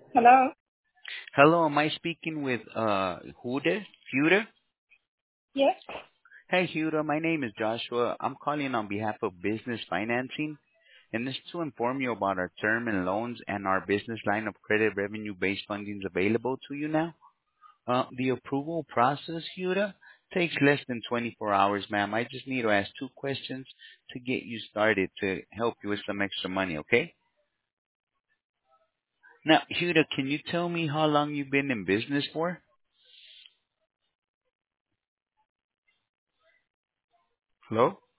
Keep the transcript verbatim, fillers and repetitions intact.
Hello? Hello, am I speaking with uh Huda? Huda? Yes? Hey Huda, my name is Joshua. I'm calling on behalf of Business Financing, and this is to inform you about our term and loans and our business line of credit revenue-based fundings available to you now. Uh, the approval process, Huda, takes less than twenty-four hours, ma'am. I just need to ask two questions to get you started to help you with some extra money, okay? Now, Huda, can you tell me how long you've been in business for? Hello?